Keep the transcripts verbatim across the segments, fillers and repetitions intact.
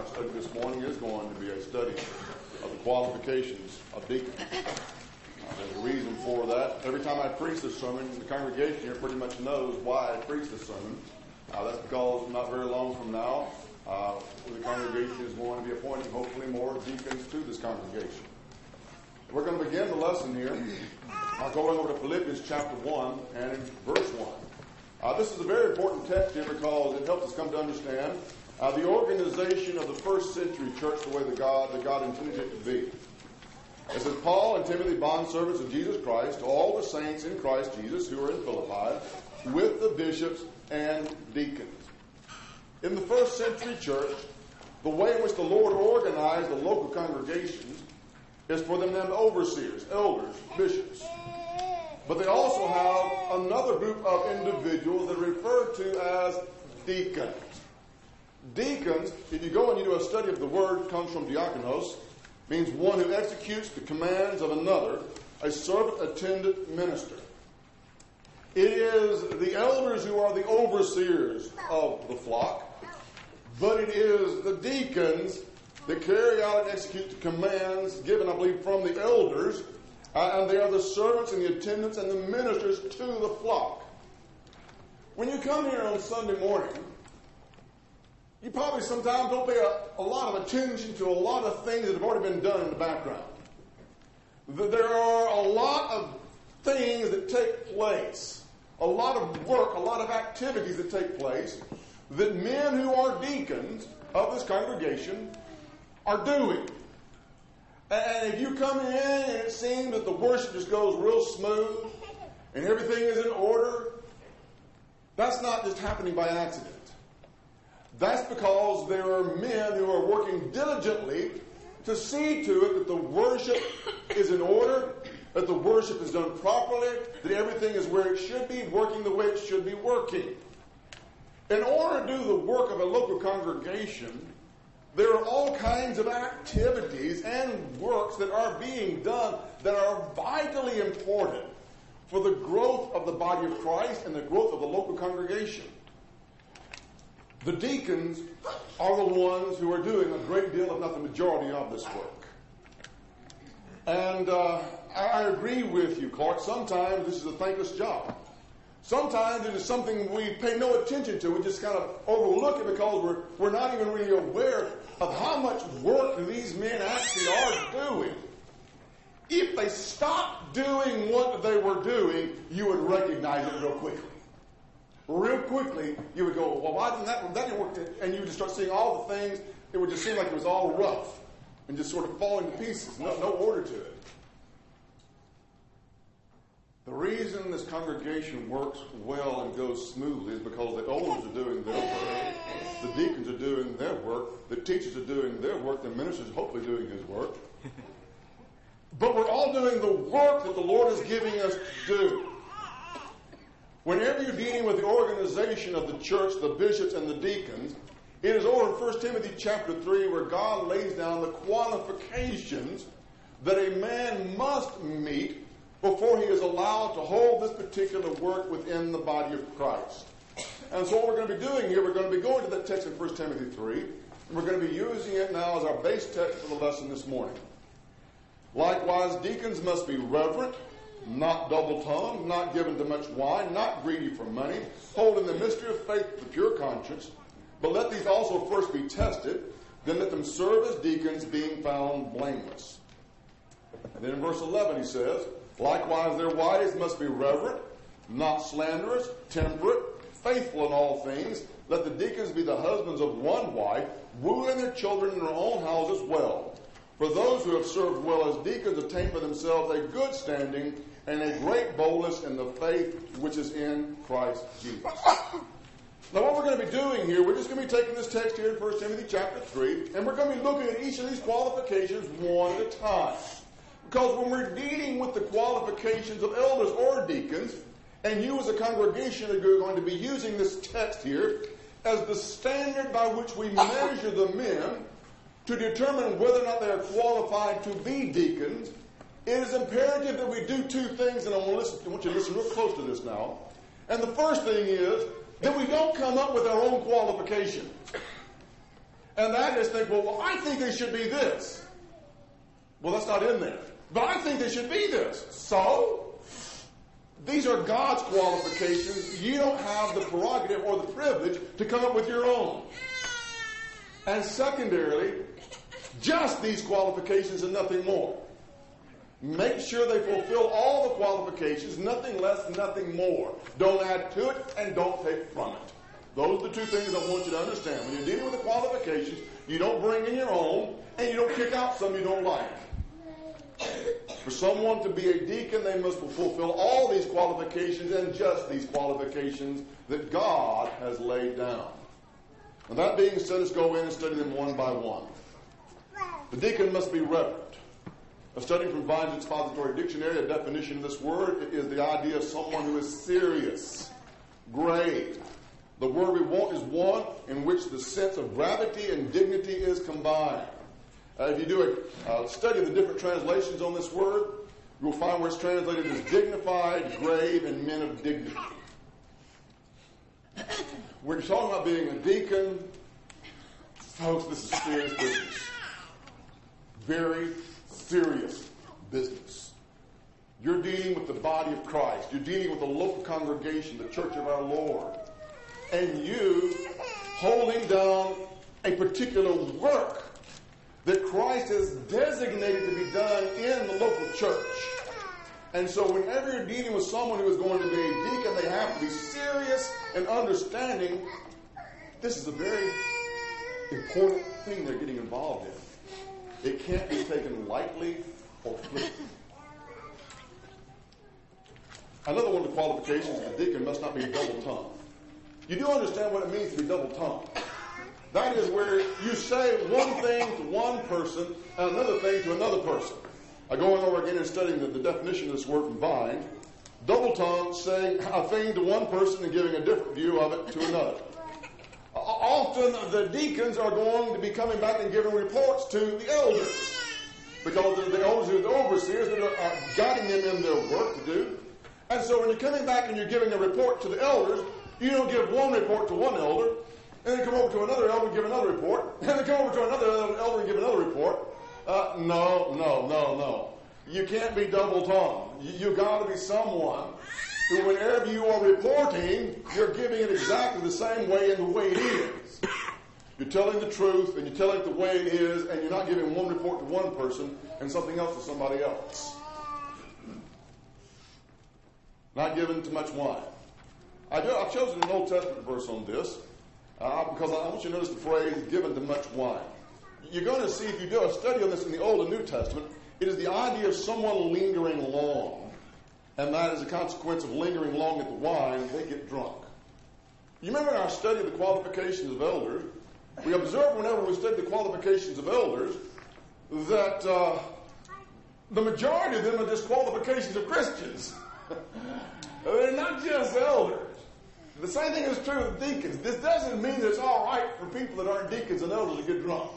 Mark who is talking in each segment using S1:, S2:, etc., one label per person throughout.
S1: study this morning is going to be a study of the qualifications of deacons. Uh, there's a reason for that. Every time I preach this sermon, the congregation here pretty much knows why I preach this sermon. Uh, that's because not very long from now, uh, the congregation is going to be appointing hopefully more deacons to this congregation. We're going to begin the lesson here. I'll go over to Philippians chapter one and in verse one. Uh, this is a very important text here because it helps us come to understand uh, the organization of the first century church the way that God, that God intended it to be. It says, Paul and Timothy, bondservants of Jesus Christ, to all the saints in Christ Jesus who are in Philippi, with the bishops and deacons. In the first century church, the way in which the Lord organized the local congregations is for them to have overseers, elders, bishops. But they also have another group of individuals that are referred to as deacons. Deacons, if you go and you do a study of the word, comes from diakonos, means one who executes the commands of another, a servant-attendant minister. It is the elders who are the overseers of the flock, but it is the deacons that carry out and execute the commands given, I believe, from the elders, uh, and they are the servants and the attendants and the ministers to the flock. When you come here on Sunday morning, you probably sometimes don't pay a, a lot of attention to a lot of things that have already been done in the background. There are a lot of things that take place, a lot of work, a lot of activities that take place that men who are deacons of this congregation are doing. And if you come in and it seems that the worship just goes real smooth and everything is in order, that's not just happening by accident. That's because there are men who are working diligently to see to it that the worship is in order, that the worship is done properly, that everything is where it should be, working the way it should be working. In order to do the work of a local congregation, there are all kinds of activities and works that are being done that are vitally important for the growth of the body of Christ and the growth of the local congregation. The deacons are the ones who are doing a great deal, if not the majority, of this work. And uh, I agree with you, Clark. Sometimes this is a thankless job. Sometimes it is something we pay no attention to. We just kind of overlook it because we're, we're not even really aware of how much work these men actually are doing. If they stopped doing what they were doing, you would recognize it real quickly. Real quickly, you would go, well, why didn't that, that didn't work? And you would just start seeing all the things. It would just seem like it was all rough and just sort of falling to pieces. No, no order to it. The reason this congregation works well and goes smoothly is because the elders are doing their work, the deacons are doing their work, the teachers are doing their work, the minister's hopefully doing his work. But we're all doing the work that the Lord is giving us to do. Whenever you're dealing with the organization of the church, the bishops and the deacons, it is over in First Timothy chapter three where God lays down the qualifications that a man must meet before he is allowed to hold this particular work within the body of Christ. And so what we're going to be doing here, we're going to be going to that text in First Timothy three, and we're going to be using it now as our base text for the lesson this morning. Likewise, deacons must be reverent, not double-tongued, not given to much wine, not greedy for money, holding the mystery of faith with a pure conscience. But let these also first be tested, then let them serve as deacons, being found blameless. And then in verse eleven he says, likewise their wives must be reverent, not slanderous, temperate, faithful in all things. Let the deacons be the husbands of one wife, ruling their children in their own houses well. For those who have served well as deacons attain for themselves a good standing and a great boldness in the faith which is in Christ Jesus. Now what we're going to be doing here, we're just going to be taking this text here in First Timothy chapter three, and we're going to be looking at each of these qualifications one at a time. Because when we're dealing with the qualifications of elders or deacons, and you as a congregation are going to be using this text here as the standard by which we measure the men to determine whether or not they are qualified to be deacons, it is imperative that we do two things, and I want, to listen, I want you to listen real close to this now. And the first thing is that we don't come up with our own qualifications. And that is think, well, well, I think they should be this. Well, that's not in there. But I think they should be this. So, these are God's qualifications. You don't have the prerogative or the privilege to come up with your own. And secondarily, just these qualifications and nothing more. Make sure they fulfill all the qualifications, nothing less, nothing more. Don't add to it and don't take from it. Those are the two things I want you to understand. When you're dealing with the qualifications, you don't bring in your own and you don't kick out some you don't like. For someone to be a deacon, they must fulfill all these qualifications and just these qualifications that God has laid down. And that being said, let's go in and study them one by one. The deacon must be reverent. A study from Vine's Expository Dictionary, a definition of this word is the idea of someone who is serious, grave. The word we want is one in which the sense of gravity and dignity is combined. Uh, if you do a uh, study of the different translations on this word, you'll find where it's translated as dignified, grave, and men of dignity. When you're talking about being a deacon, folks, this is serious business. Very serious business. You're dealing with the body of Christ. You're dealing with the local congregation, the church of our Lord. And you holding down a particular work that Christ has designated to be done in the local church. And so whenever you're dealing with someone who is going to be a deacon, they have to be serious and understanding this is a very important thing they're getting involved in. It can't be taken lightly or flippantly. Another one of the qualifications is the deacon must not be double-tongued. You do understand what it means to be double-tongued. That is where you say one thing to one person and another thing to another person. I go on over again and studying the, the definition of this word from Vine. Double-tongued, saying a thing to one person and giving a different view of it to another. Often the deacons are going to be coming back and giving reports to the elders. Because the elders are the overseers that are, are guiding them in their work to do. And so when you're coming back and you're giving a report to the elders, you don't give one report to one elder, and then come over to another elder and give another report, and then come over to another elder and give another report. Uh, no, no, no, no. You can't be double-tongued. You, you got to be someone who, whenever you are reporting, you're giving it exactly the same way and the way it is. You're telling the truth, and you're telling it the way it is, and you're not giving one report to one person and something else to somebody else. Not giving too much wine. I do, I've chosen an Old Testament verse on this uh, because I want you to notice the phrase, given to much wine. You're going to see, if you do a study on this in the Old and New Testament, it is the idea of someone lingering long. And that is a consequence of lingering long at the wine, they get drunk. You remember in our study of the qualifications of elders, we observed whenever we studied the qualifications of elders that uh, the majority of them are just qualifications of Christians. They're not just elders. The same thing is true with deacons. This doesn't mean that it's all right for people that aren't deacons and elders to get drunk.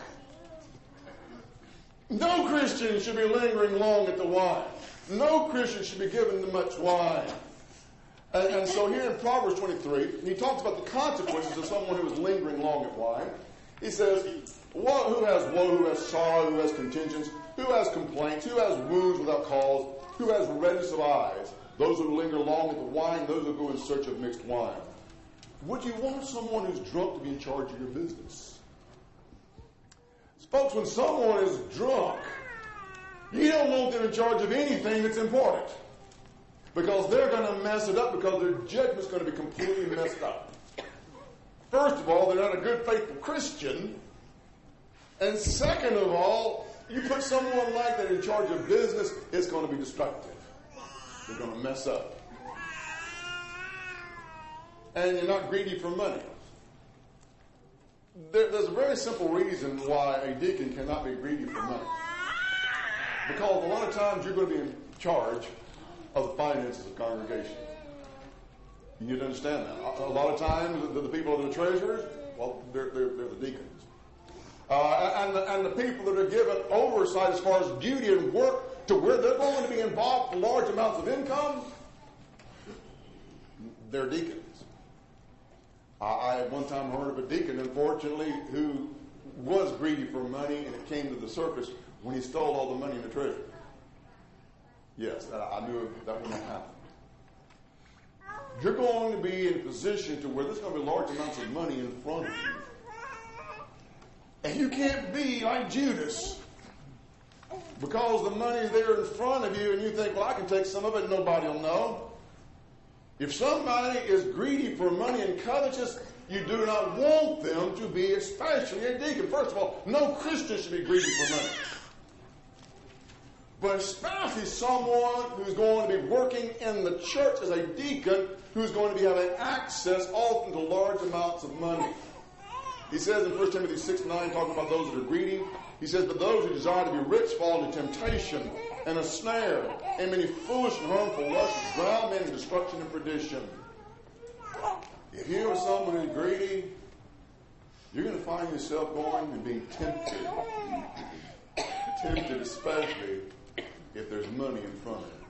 S1: No Christian should be lingering long at the wine. No Christian should be given too much wine. And, and so here in Proverbs twenty-three, he talks about the consequences of someone who is lingering long at wine. He says, woe, who has woe, who has sorrow, who has contentions, who has complaints, who has wounds without cause, who has redness of eyes. Those who linger long at the wine, those who go in search of mixed wine. Would you want someone who's drunk to be in charge of your business? Folks, when someone is drunk, you don't want them in charge of anything that's important. Because they're going to mess it up because their judgment's going to be completely messed up. First of all, they're not a good, faithful Christian. And second of all, you put someone like that in charge of business, it's going to be destructive. They're going to mess up. And you're not greedy for money. There, there's a very simple reason why a deacon cannot be greedy for money. Because a lot of times you're going to be in charge of the finances of the congregation. You need to understand that. A lot of times the, the people that are the treasurers, well, they're, they're, they're the deacons. Uh, and, the, and the people that are given oversight as far as duty and work to where they're going to be involved for large amounts of income, they're deacons. I, I at one time heard of a deacon, unfortunately, who would greedy for money, and it came to the surface when he stole all the money in the treasury. Yes, I knew that wouldn't happen. You're going to be in a position to where there's going to be large amounts of money in front of you. And you can't be like Judas because the money is there in front of you and you think, well, I can take some of it and nobody will know. If somebody is greedy for money and covetous, you do not want them to be, especially a deacon. First of all, no Christian should be greedy for money. But especially someone who's going to be working in the church as a deacon, who's going to be having access often to large amounts of money. He says in First Timothy six nine, talking about those that are greedy, he says, but those who desire to be rich fall into temptation and a snare, and many foolish and harmful lusts drown men in destruction and perdition. If you are someone who's greedy, you're going to find yourself going and being tempted. Tempted especially if there's money in front of you.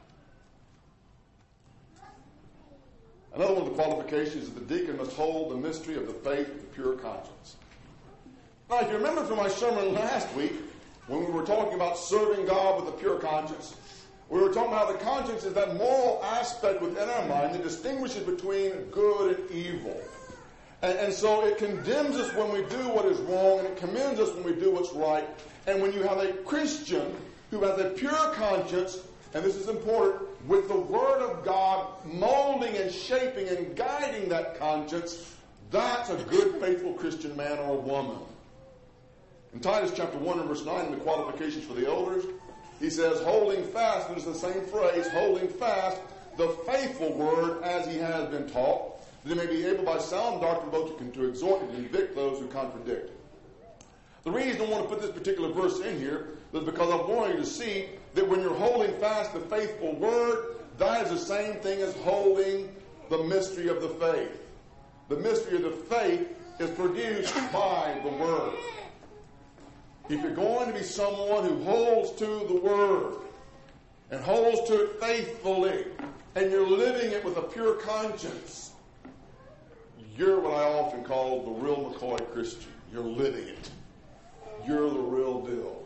S1: Another one of the qualifications is that the deacon must hold the mystery of the faith with a pure conscience. Now, if you remember from my sermon last week, when we were talking about serving God with a pure conscience, we were talking about the conscience is that moral aspect within our mind that distinguishes between good and evil. And, and so it condemns us when we do what is wrong, and it commends us when we do what's right. And when you have a Christian who has a pure conscience, and this is important, with the Word of God molding and shaping and guiding that conscience, that's a good, faithful Christian man or a woman. In Titus chapter one and verse nine, in the qualifications for the elders, he says, holding fast, and it's the same phrase, holding fast the faithful word as he has been taught, that they may be able by sound doctrine both to, to exhort and convict those who contradict. The reason I want to put this particular verse in here is because I want you to see that when you're holding fast the faithful word, that is the same thing as holding the mystery of the faith. The mystery of the faith is produced by the word. If you're going to be someone who holds to the word and holds to it faithfully, and you're living it with a pure conscience, you're what I often call the real McCoy Christian. You're living it. You're the real deal.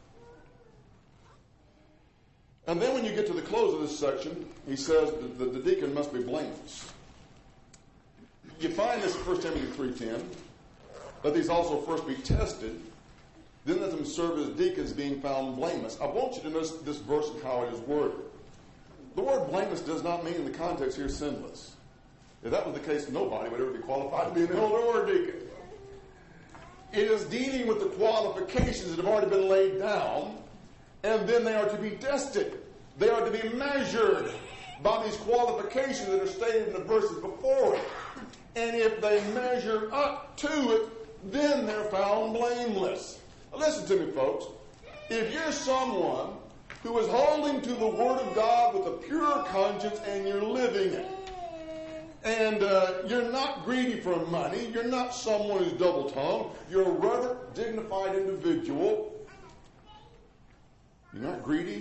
S1: And then when you get to the close of this section, he says that the, the deacon must be blameless. You find this in First Timothy three ten, that these also first be tested, then let them serve as deacons being found blameless. I want you to notice this verse and how it is worded. The word blameless does not mean in the context here sinless. If that was the case, nobody would ever be qualified to be an elder or a deacon. It is dealing with the qualifications that have already been laid down, and then they are to be tested. They are to be measured by these qualifications that are stated in the verses before it. And if they measure up to it, then they're found blameless. Now listen to me, folks. If you're someone who is holding to the Word of God with a pure conscience and you're living it, and uh, you're not greedy for money, you're not someone who's double-tongued, you're a reverent, dignified individual, you're not greedy,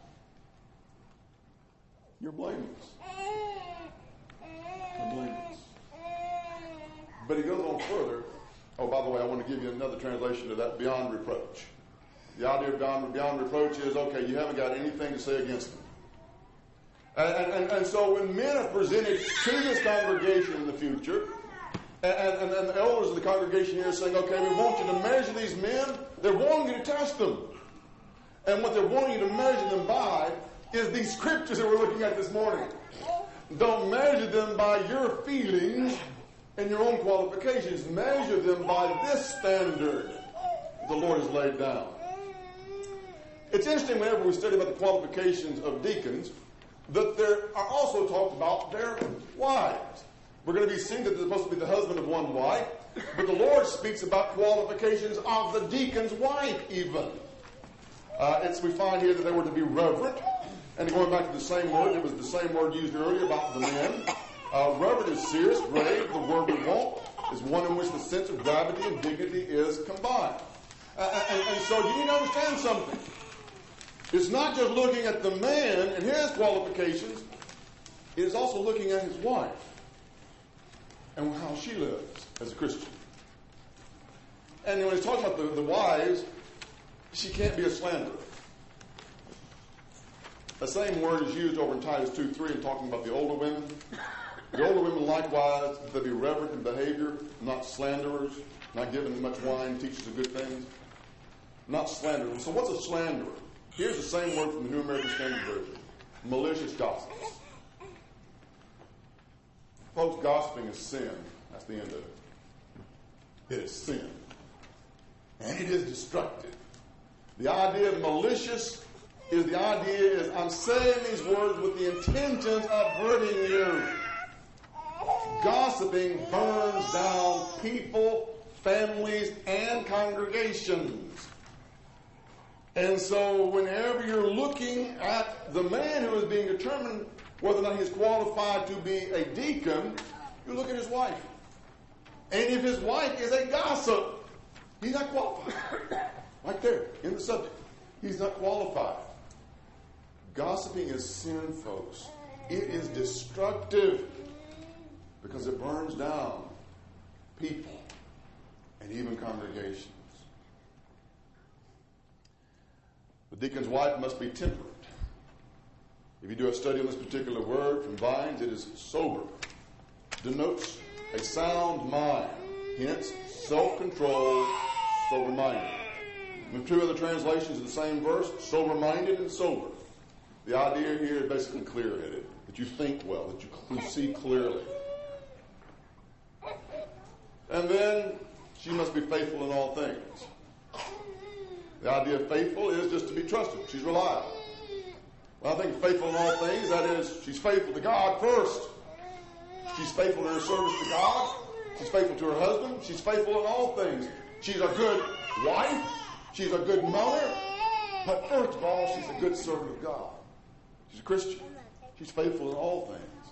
S1: you're blameless. You're blameless. But he goes on further. Oh, by the way, I want to give you another translation of that, beyond reproach. The idea of beyond, beyond reproach is, okay, you haven't got anything to say against them. And, and, and so when men are presented to this congregation in the future, and, and, and the elders of the congregation here are saying, okay, we want you to measure these men, they're wanting you to test them. And what they're wanting you to measure them by is these scriptures that we're looking at this morning. Don't measure them by your feelings and your own qualifications. Measure them by this standard the Lord has laid down. It's interesting whenever we study about the qualifications of deacons that there are also talked about their wives. We're going to be seeing that they're supposed to be the husband of one wife, but the Lord speaks about qualifications of the deacon's wife even. Uh, it's, we find here that they were to be reverent, and going back to the same word, it was the same word used earlier about the men. Uh, reverent is serious, grave. The word we want is one in which the sense of gravity and dignity is combined. Uh, and, and so you need to understand something. It's not just looking at the man and his qualifications. It is also looking at his wife and how she lives as a Christian. and when he's talking about the, the wives, she can't be a slanderer. The same word is used over in Titus two three in talking about the older women. The older women likewise, they be reverent in behavior, not slanderers, not giving much wine, teachers of good things. Not slanderers. So what's a slanderer? Here's the same word from the New American Standard Version. Malicious gossips. Folks, gossiping is sin. That's the end of it. It is sin. And it is destructive. The idea of malicious is the idea is I'm saying these words with the intentions of hurting you. Gossiping burns down people, families, and congregations. And so whenever you're looking at the man who is being determined whether or not he's qualified to be a deacon, you look at his wife. And if his wife is a gossip, he's not qualified. Right there, in the subject. He's not qualified. Gossiping is sin, folks. It is destructive because it burns down people and even congregations. The deacon's wife must be temperate. If you do a study on this particular word from Vines, it is sober. Denotes a sound mind. Hence, self-controlled, sober-minded. In two other translations of the same verse, sober-minded and sober. The idea here is basically clear-headed, that you think well, that you, you see clearly. And then, she must be faithful in all things. The idea of faithful is just to be trusted. She's reliable. Well, I think faithful in all things, that is, she's faithful to God first. She's faithful in her service to God. She's faithful to her husband. She's faithful in all things. She's a good wife. She's a good mother. But first of all, she's a good servant of God. She's a Christian. She's faithful in all things.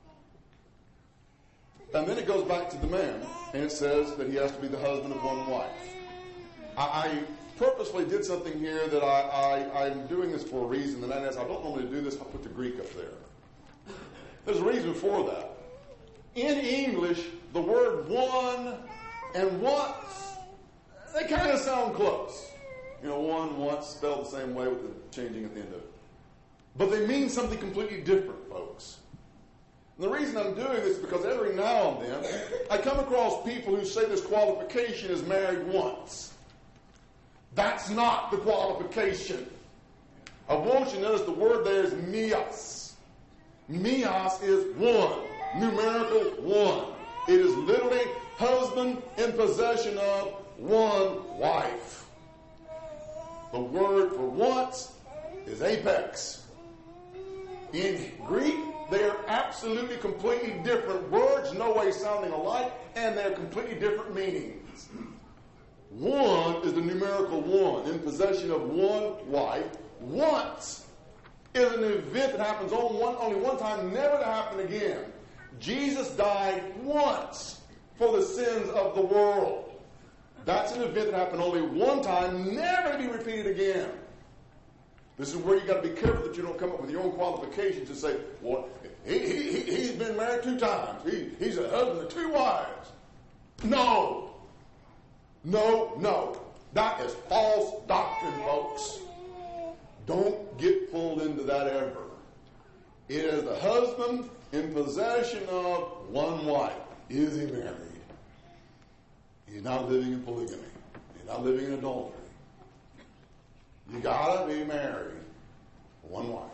S1: And then it goes back to the man, and it says that he has to be the husband of one wife. I, I purposely did something here that I, I, I'm doing this for a reason, and that is I don't normally do this. I'll put the Greek up there. There's a reason for that. In English, the word one and once, they kind of sound close. You know, one, once, spelled the same way with the changing at the end of it. But they mean something completely different, folks. And the reason I'm doing this is because every now and then I come across people who say this qualification is married once. That's not the qualification. I want you to notice the word there is mios. Mios is one. Numerical one. It is literally husband in possession of one wife. The word for once is apex. In Greek, they are absolutely, completely different words, no way sounding alike, and they have completely different meanings. One is the numerical one, in possession of one wife. Once is an event that happens on one, only one time, never to happen again. Jesus died once for the sins of the world. That's an event that happened only one time, never to be repeated again. This is where you got to be careful that you don't come up with your own qualifications and say, well, he, he, he's been married two times. He, he's a husband of two wives. No. No, no. That is false doctrine, folks. Don't get pulled into that ever. It is the husband in possession of one wife. Is he married? He's not living in polygamy. He's not living in adultery. You gotta be married. One wife.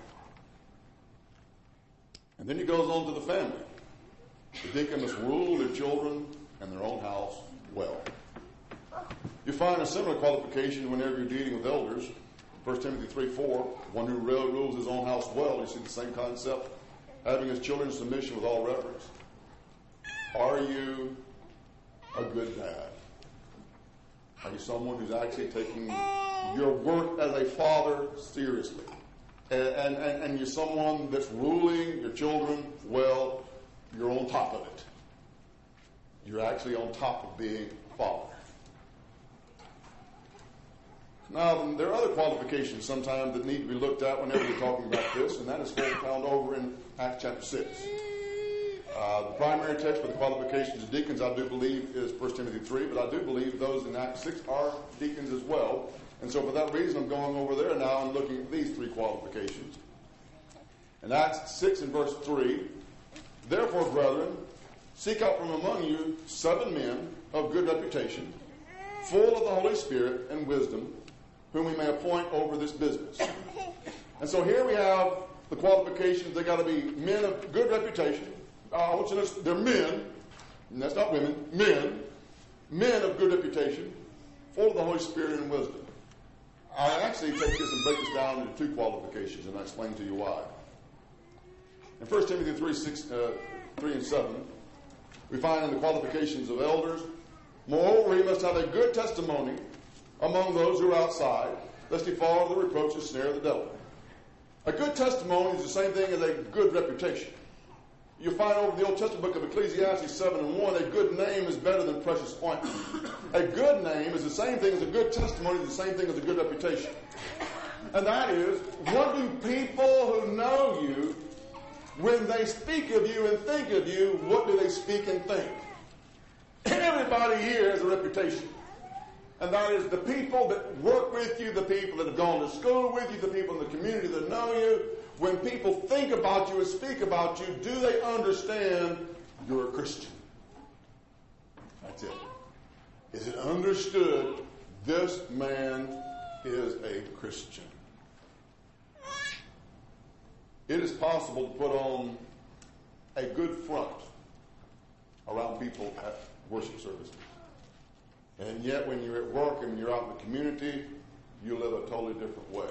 S1: And then he goes on to the family. The deacon must rule their children and their own house well. You find a similar qualification whenever you're dealing with elders. First Timothy three four, one who rules his own house well. You see the same concept. Having his children in submission with all reverence. Are you a good dad? Are you someone who's actually taking your work as a father seriously? And, and, and you're someone that's ruling your children well. You're on top of it. You're actually on top of being a father. Now, there are other qualifications sometimes that need to be looked at whenever we're talking about this, and that is found over in Acts chapter six. Uh, the primary text for the qualifications of deacons, I do believe, is First Timothy three, but I do believe those in Acts six are deacons as well. And so for that reason, I'm going over there now and looking at these three qualifications. In Acts six and verse three, therefore, brethren, seek out from among you seven men of good reputation, full of the Holy Spirit and wisdom, whom we may appoint over this business. And so here we have the qualifications. They got to be men of good reputation. Uh, I want you to notice they're men, and that's not women, men, men of good reputation, full of the Holy Spirit and wisdom. I actually take this and break this down into two qualifications, and I explain to you why. In First Timothy three, six, uh, three and seven, we find in the qualifications of elders, moreover, he must have a good testimony among those who are outside, lest he fall into the reproach and snare of the devil. A good testimony is the same thing as a good reputation. You find over the Old Testament book of Ecclesiastes seven and one, a good name is better than precious ointment. A good name is the same thing as a good testimony, is the same thing as a good reputation. And that is, what do people who know you, when they speak of you and think of you, what do they speak and think? Everybody here has a reputation. And that is the people that work with you, the people that have gone to school with you, the people in the community that know you. When people think about you and speak about you, do they understand you're a Christian? That's it. Is it understood this man is a Christian? It is possible to put on a good front around people at worship services. And yet when you're at work and you're out in the community, you live a totally different way.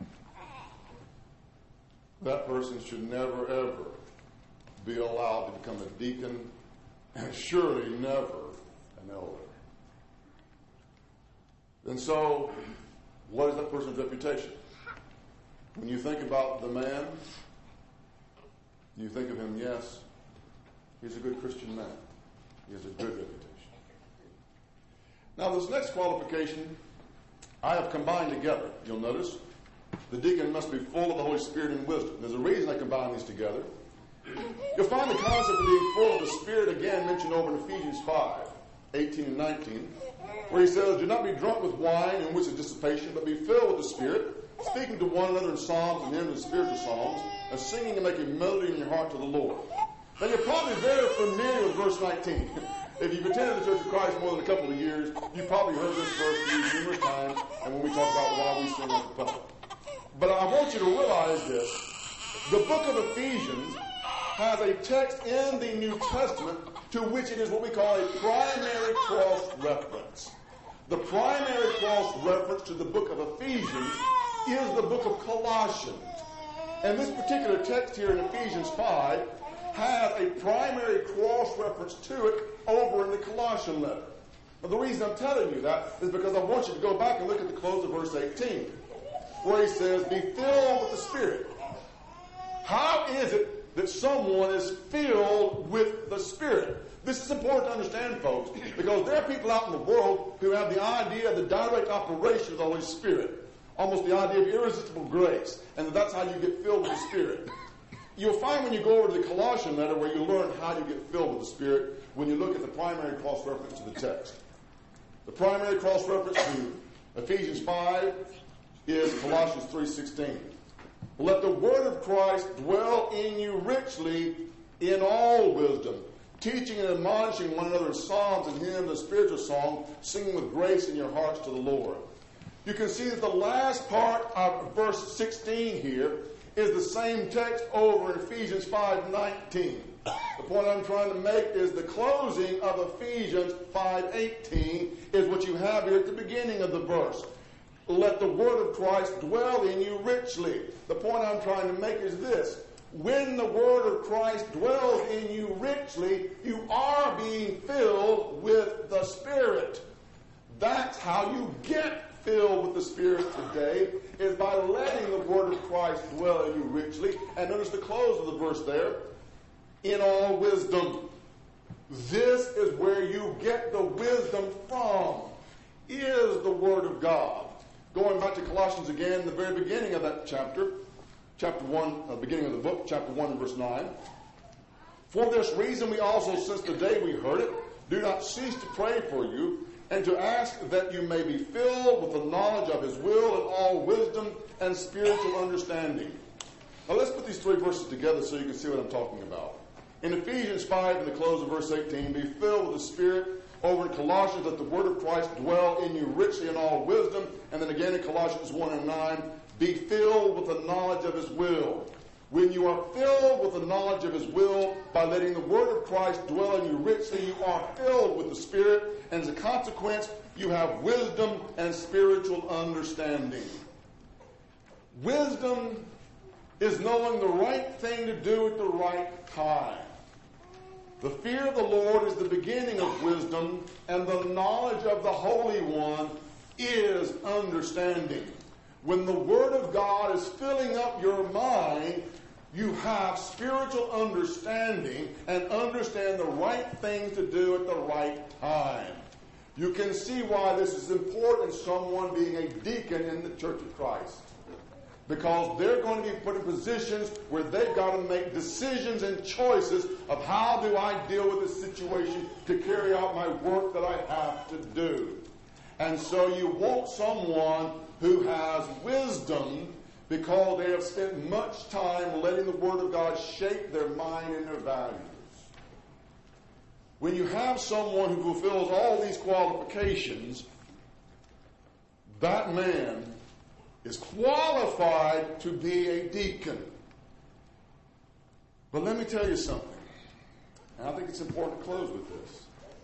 S1: That person should never, ever be allowed to become a deacon, and surely never an elder. And so, what is that person's reputation? When you think about the man, you think of him, yes, he's a good Christian man. He has a good reputation. Now, this next qualification I have combined together. You'll notice the deacon must be full of the Holy Spirit and wisdom. There's a reason I combine these together. You'll find the concept of being full of the Spirit again mentioned over in Ephesians five, eighteen and nineteen, where he says, do not be drunk with wine, in which is dissipation, but be filled with the Spirit, speaking to one another in psalms and hymns and spiritual songs, and singing and making melody in your heart to the Lord. Now, you're probably very familiar with verse nineteen. If you've attended the Church of Christ more than a couple of years, you've probably heard this verse used numerous times, and when we talk about why we sing at the public. But I want you to realize this. The book of Ephesians has a text in the New Testament to which it is what we call a primary cross-reference. The primary cross-reference to the book of Ephesians is the book of Colossians. And this particular text here in Ephesians five has a primary cross-reference to it over in the Colossian letter. Now, the reason I'm telling you that is because I want you to go back and look at the close of verse eighteen, where he says, be filled with the Spirit. How is it that someone is filled with the Spirit? This is important to understand, folks, because there are people out in the world who have the idea of the direct operation of the Holy Spirit, almost the idea of irresistible grace, and that's how you get filled with the Spirit. You'll find when you go over to the Colossian letter where you learn how you get filled with the Spirit when you look at the primary cross-reference to the text. The primary cross-reference to Ephesians five is Colossians three sixteen. Let the word of Christ dwell in you richly in all wisdom, teaching and admonishing one another in psalms and hymns and spiritual songs, singing with grace in your hearts to the Lord. You can see that the last part of verse sixteen here is the same text over in Ephesians five nineteen. The point I'm trying to make is the closing of Ephesians five eighteen is what you have here at the beginning of the verse. Let the word of Christ dwell in you richly. The point I'm trying to make is this. When the word of Christ dwells in you richly, you are being filled with the Spirit. That's how you get filled with the Spirit today, is by letting the word of Christ dwell in you richly. And notice the close of the verse there. In all wisdom. This is where you get the wisdom from, is the Word of God. Going back to Colossians again, the very beginning of that chapter, chapter one, uh, beginning of the book, chapter one and verse nine. For this reason we also, since the day we heard it, do not cease to pray for you, and to ask that you may be filled with the knowledge of His will and all wisdom and spiritual understanding. Now let's put these three verses together so you can see what I'm talking about. In Ephesians five, in the close of verse eighteen, be filled with the Spirit. Over in Colossians, let the word of Christ dwell in you richly in all wisdom. And then again in Colossians one and nine, be filled with the knowledge of His will. When you are filled with the knowledge of His will, by letting the word of Christ dwell in you richly, you are filled with the Spirit, and as a consequence, you have wisdom and spiritual understanding. Wisdom is knowing the right thing to do at the right time. The fear of the Lord is the beginning of wisdom, and the knowledge of the Holy One is understanding. When the Word of God is filling up your mind, you have spiritual understanding and understand the right thing to do at the right time. You can see why this is important, someone being a deacon in the Church of Christ. Because they're going to be put in positions where they've got to make decisions and choices of how do I deal with this situation to carry out my work that I have to do. And so you want someone who has wisdom because they have spent much time letting the Word of God shape their mind and their values. When you have someone who fulfills all these qualifications, that man is qualified to be a deacon. But let me tell you something, and I think it's important to close with this.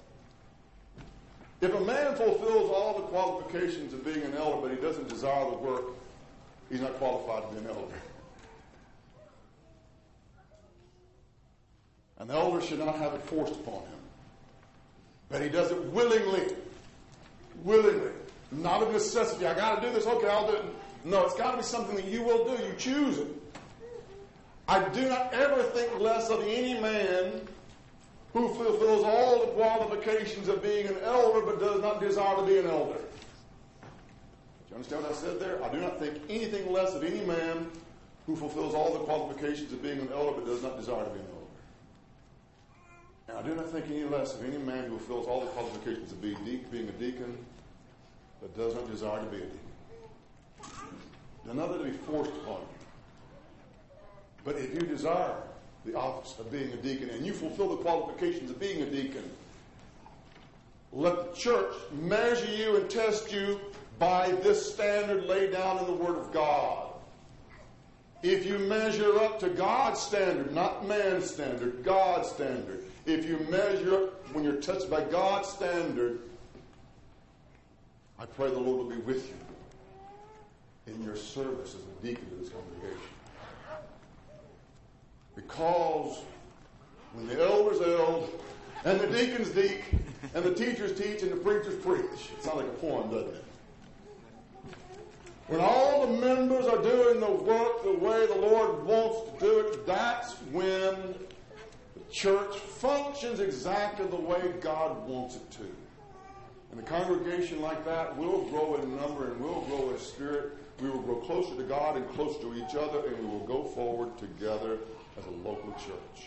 S1: If a man fulfills all the qualifications of being an elder, but he doesn't desire the work, he's not qualified to be an elder. An elder should not have it forced upon him. But he does it willingly. Willingly. Not a necessity. I got to do this. Okay, I'll do it. No, it's got to be something that you will do. You choose it. I do not ever think less of any man who fulfills all the qualifications of being an elder but does not desire to be an elder. Do you understand what I said there? I do not think anything less of any man who fulfills all the qualifications of being an elder but does not desire to be an elder. And I do not think any less of any man who fulfills all the qualifications of being, de- being a deacon but does not desire to be a deacon. Another to be forced upon you. But if you desire the office of being a deacon and you fulfill the qualifications of being a deacon, let the church measure you and test you by this standard laid down in the Word of God. If you measure up to God's standard, not man's standard, God's standard, if you measure up when you're touched by God's standard, I pray the Lord will be with you in your service as a deacon to this congregation. Because when the elders eld, and the deacons deek, and the teachers teach, and the preachers preach, it sounds like a poem, doesn't it? When all the members are doing the work the way the Lord wants to do it, that's when the church functions exactly the way God wants it to. And a congregation like that will grow in number and will grow in spirit. We will grow closer to God and closer to each other, and we will go forward together as a local church.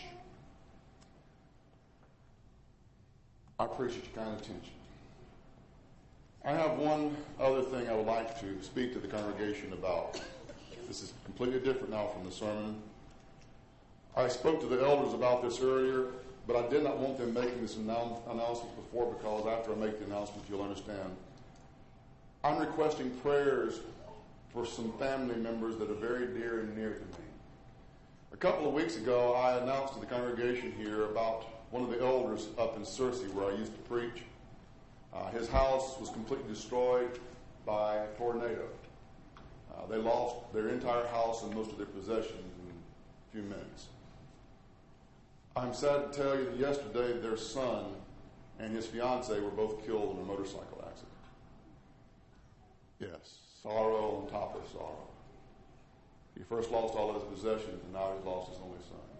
S1: I appreciate your kind attention. I have one other thing I would like to speak to the congregation about. This is completely different now from the sermon. I spoke to the elders about this earlier, but I did not want them making this annou- announcement before, because after I make the announcement, you'll understand. I'm requesting prayers for some family members that are very dear and near to me. A couple of weeks ago, I announced to the congregation here about one of the elders up in Searcy where I used to preach. Uh, his house was completely destroyed by a tornado. Uh, they lost their entire house and most of their possessions in a few minutes. I'm sad to tell you that yesterday their son and his fiancée were both killed in a motorcycle accident. Yes, sorrow on top of sorrow. He first lost all his possessions, and now he's lost his only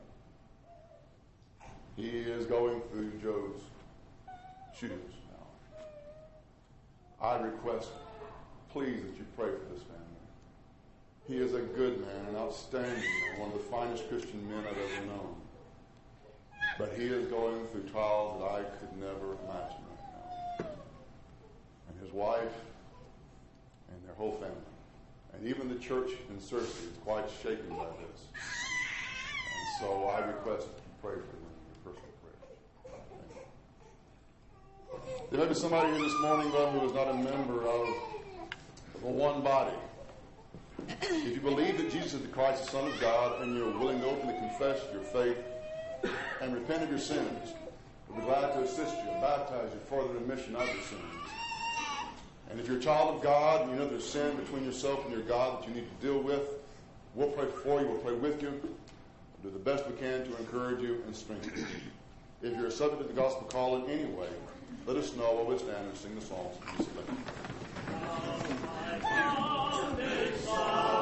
S1: son. He is going through Job's shoes now. I request, please, that you pray for this family. He is a good man, an outstanding man, one of the finest Christian men I've ever known. But he is going through trials that I could never imagine right now. And his wife and their whole family. And even the church in Searcy is quite shaken by this. And so I request you pray for them in your personal prayers. There may be somebody here this morning, though, who is not a member of the one body. If you believe that Jesus is the Christ, the Son of God, and you're willing to openly confess your faith and repent of your sins, we'll be glad to assist you and baptize you for the remission of your sins. And if you're a child of God and you know there's sin between yourself and your God that you need to deal with, we'll pray for you, we'll pray with you, we'll do the best we can to encourage you and strengthen you. If you're subject to the gospel call in any way, let us know while we stand and sing the songs.